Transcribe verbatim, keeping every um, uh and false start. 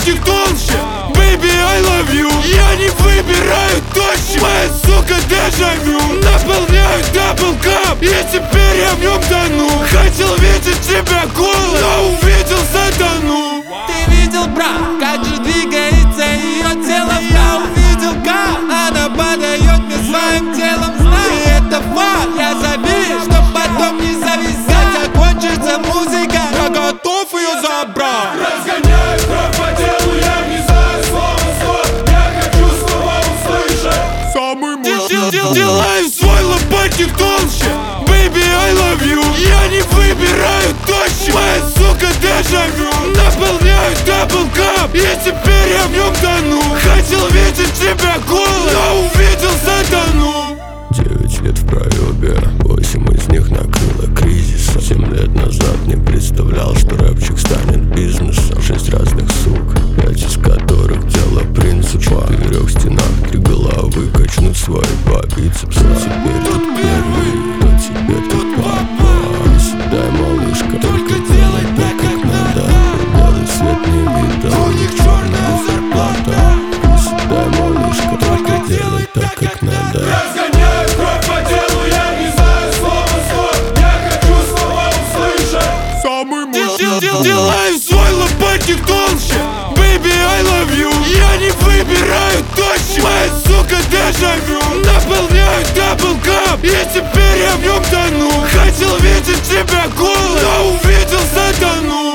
лопатик толще. Baby, I love you. Я не выбираю тощий. Моя сука дежавю. Наполняю даблкап, и теперь я в нем тону. Хотел видеть тебя голой, но увидел сатану. Ты видел, брат, как же двигается ее тело? Я увидел, как она подает мне своим телом знак. И это факт, я забил, чтоб потом не зависать. Закончится музыка, я готов ее забрать. Разгоняю кровь по телу, я не знаю слова в слов. Я хочу слова услышать. Самый Дел, дел, делаю свой лопатик толще. Baby, I love you. Я не выбираю тощий. Моя сука дежавю. Наполняю даблкап, и теперь я в нем тону. Хотел видеть тебя голой, но увидел сатану. Девять лет в проебе, восемь из них накрыло кризисом. Семь лет назад не представлял, что рэпчик станет бизнесом. Шесть разных сук, пять из которых дело принципа. В четырех стенах три головы качнут свои по бицепсу. Теперь тут первый, но тебе тут папа. Не седай, малышка, только делай так, как надо. Белый свет не видал, у них черная зарплата. Не седай, малышка, только делай так, как надо. Разгоняю кровь по телу, я не знаю слова в слов. Я хочу слова услышать. Самый Дел, дел, дел, делаю свой лопатик толще. Baby, I love you. Я не выбираю тощий. Моя сука дежавю. Наполняю даблкап, и теперь я в нем тону. Хотел видеть тебя голой, но увидел сатану.